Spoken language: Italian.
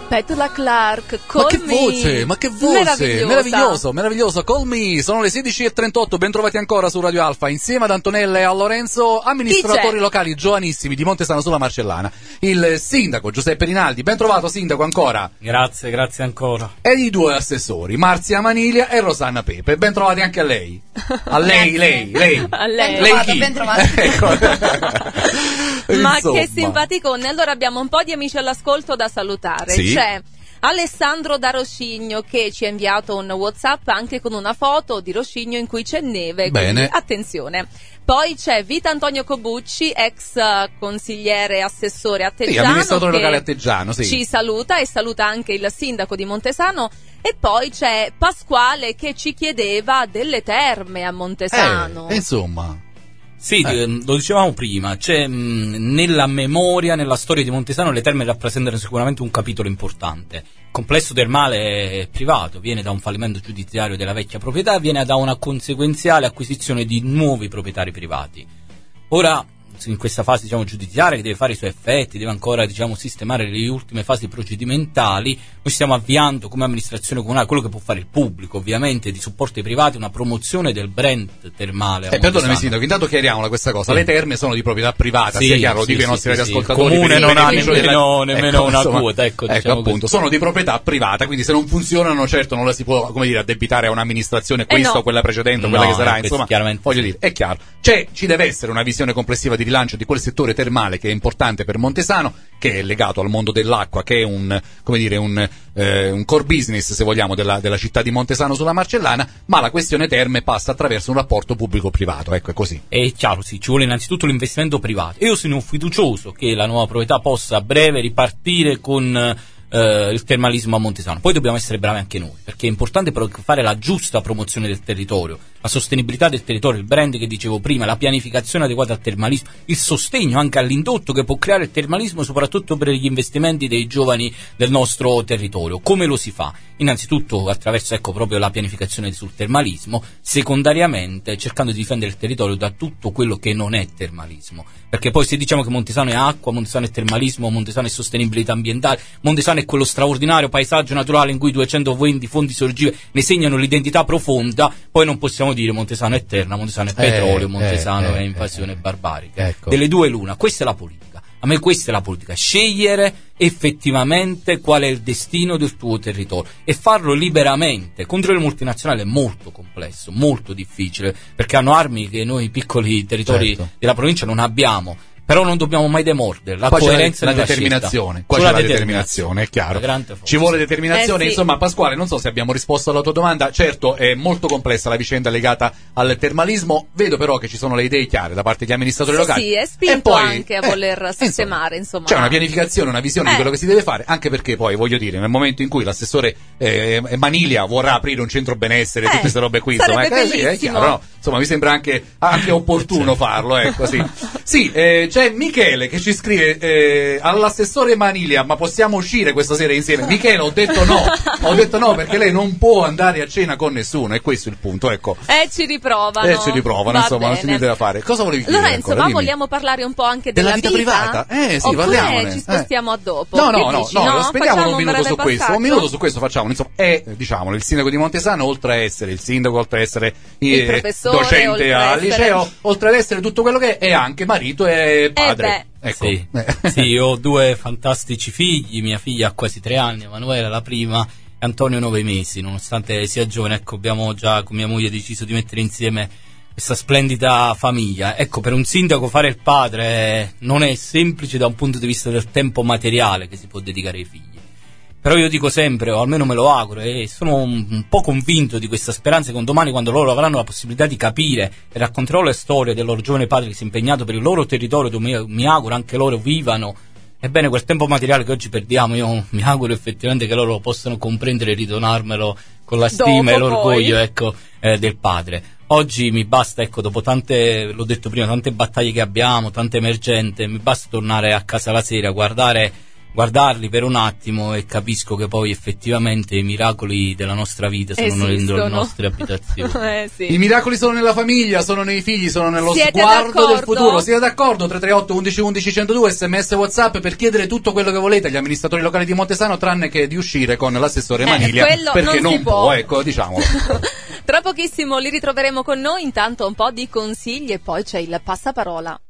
Petula Clark, Ma Call che Me. voce, ma che voce, meraviglioso, Call Me, sono le 16:38, ben trovati ancora su Radio Alfa, insieme ad Antonella e a Lorenzo, amministratori locali giovanissimi di Montesano sulla Marcellana, il sindaco Giuseppe Rinaldi, ben trovato sindaco ancora. Grazie ancora. E i due assessori, Marzia Maniglia e Rosanna Pepe, ben trovati anche a lei. A lei. A lei. Lei chi? Ben trovato. Ecco. Ma Insomma. che simpaticone. Allora abbiamo un po' di amici all'ascolto da salutare. Sì. C'è Alessandro da Roscigno che ci ha inviato un WhatsApp anche con una foto di Roscigno in cui c'è neve. Bene. Quindi attenzione. Poi c'è Vita Antonio Cobucci, ex consigliere assessore a Teggiano, Sì, amministratore che locale a Teggiano, sì. ci saluta e saluta anche il sindaco di Montesano. E poi c'è Pasquale che ci chiedeva delle terme a Montesano. Insomma. Sì, lo dicevamo prima, c'è nella memoria, nella storia di Montesano le terme rappresentano sicuramente un capitolo importante. Il complesso termale è privato, viene da un fallimento giudiziario della vecchia proprietà, viene da una conseguenziale acquisizione di nuovi proprietari privati. Ora, in questa fase giudiziaria che deve fare i suoi effetti, deve ancora sistemare le ultime fasi procedimentali, noi stiamo avviando come amministrazione comunale quello che può fare il pubblico, ovviamente di supporto ai privati, una promozione del brand termale. Perdonami sindaco, intanto chiariamola questa cosa, le terme sono di proprietà privata, sì, sia chiaro, lo sì, dico ai nostri radioascoltatori. Il comune non ha nemmeno ecco, una insomma, quota, diciamo appunto, così. sono di proprietà privata, quindi se non funzionano certo non la si può, addebitare a un'amministrazione questa o quella precedente o quella che sarà, insomma, voglio dire, è chiaro. Ci deve essere una visione complessiva di rilancio di quel settore termale che è importante per Montesano, che è legato al mondo dell'acqua, che è un core business, se vogliamo, della città di Montesano sulla Marcellana, ma la questione terme passa attraverso un rapporto pubblico-privato, ecco, è così. È chiaro, sì, ci vuole innanzitutto l'investimento privato. Io sono fiducioso che la nuova proprietà possa a breve ripartire con il termalismo a Montesano. Poi dobbiamo essere bravi anche noi, perché è importante però fare la giusta promozione del territorio, la sostenibilità del territorio, il brand che dicevo prima, la pianificazione adeguata al termalismo, il sostegno anche all'indotto che può creare il termalismo, soprattutto per gli investimenti dei giovani del nostro territorio. Come lo si fa? Innanzitutto attraverso proprio la pianificazione sul termalismo, secondariamente cercando di difendere il territorio da tutto quello che non è termalismo, perché poi se diciamo che Montesano è acqua, Montesano è termalismo, Montesano è sostenibilità ambientale, Montesano è quello straordinario paesaggio naturale in cui 220 fonti sorgive ne segnano l'identità profonda, poi non possiamo dire Montesano è terra, Montesano è petrolio, Montesano è invasione barbarica. Ecco. Delle due l'una, questa è la politica. A me questa è la politica, scegliere effettivamente qual è il destino del tuo territorio e farlo liberamente. Contro le multinazionali è molto complesso, molto difficile, perché hanno armi che noi piccoli territori della provincia non abbiamo. Però non dobbiamo mai demordere, la coerenza la nella determinazione. Qua scelta. c'è la determinazione, è chiaro. Ci vuole determinazione, sì. Insomma, Pasquale, non so se abbiamo risposto alla tua domanda. Certo, è molto complessa la vicenda legata al termalismo. Vedo però che ci sono le idee chiare da parte degli amministratori locali. Sì, è spinto e poi, anche a voler sistemare, insomma. C'è una pianificazione, una visione di quello che si deve fare, anche perché poi, voglio dire, nel momento in cui l'assessore Maniglia vorrà aprire un centro benessere, tutte queste robe qui, insomma, sì, è chiaro, no? Insomma, mi sembra anche opportuno farlo, ecco, sì. Sì, c'è Michele che ci scrive all'assessore Maniglia, ma possiamo uscire questa sera insieme? Michele, ho detto no perché lei non può andare a cena con nessuno, e questo è il punto, ecco. Ci riprovano, insomma, non si niente da fare. Cosa volevi dire? Lorenzo, ma vogliamo parlare un po' anche della vita privata? Sì, parliamone. Ci spostiamo a dopo. No, aspettiamo un minuto su questo. Passaggio? Un minuto su questo facciamo. Insomma, diciamolo, il sindaco di Montesano, oltre a essere il sindaco, oltre a essere il professore, docente al liceo, oltre ad essere tutto quello che è anche marito e padre. Ecco. Sì, io ho due fantastici figli, mia figlia ha quasi 3 anni, Emanuela la prima, e Antonio 9 mesi, nonostante sia giovane, abbiamo già con mia moglie deciso di mettere insieme questa splendida famiglia. Ecco, per un sindaco fare il padre non è semplice da un punto di vista del tempo materiale che si può dedicare ai figli. Però io dico sempre, o almeno me lo auguro, e sono un po' convinto di questa speranza, che un domani, quando loro avranno la possibilità di capire e racconterò le storie del loro giovane padre che si è impegnato per il loro territorio, dove mi auguro anche loro vivano, ebbene quel tempo materiale che oggi perdiamo, io mi auguro effettivamente che loro possano comprendere e ridonarmelo con la stima e l'orgoglio del padre. Oggi mi basta, dopo tante, l'ho detto prima, tante battaglie che abbiamo, tante emergenze, mi basta tornare a casa la sera, guardare guardarli per un attimo e capisco che poi effettivamente i miracoli della nostra vita sono dentro le nostre abitazioni. Sì. I miracoli sono nella famiglia, sono nei figli, sono nello Siete sguardo d'accordo? del futuro. Siete d'accordo? 338 11 11 102 SMS WhatsApp per chiedere tutto quello che volete agli amministratori locali di Montesano, tranne che di uscire con l'assessore Maniglia, perché non può, ecco, diciamolo. Tra pochissimo li ritroveremo con noi, intanto un po' di consigli e poi c'è il passaparola.